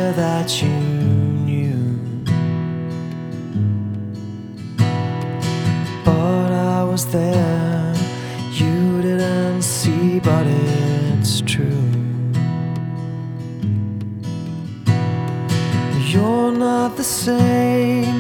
better that you knew. But I was there, you didn't see, but it's true. You're not the same